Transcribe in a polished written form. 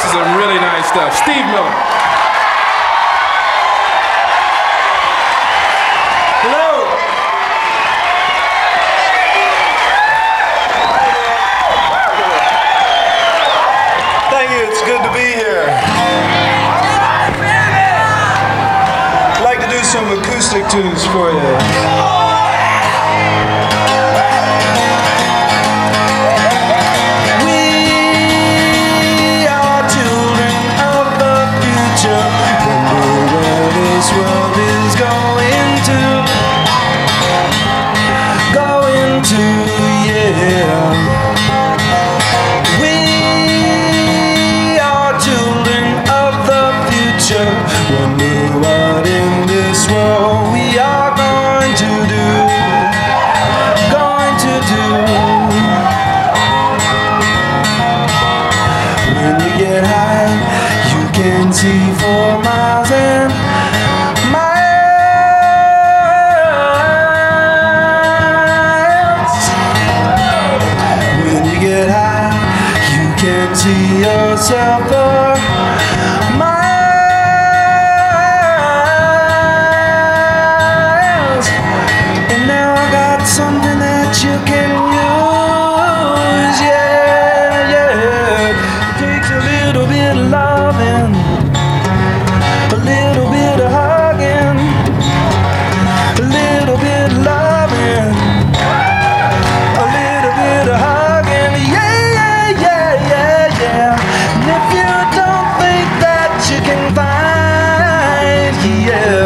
to some really nice stuff. Steve Miller. Hello. Thank you. It's good to be here. I'd like to do some acoustic tunes for you. See for miles and miles. When you get high, you can see yourself for miles. And now I got something that you can use, yeah. It takes a little bit of loving, a little bit of hugging, a little bit of loving, a little bit of hugging, yeah. And if you don't think that you can find, yeah.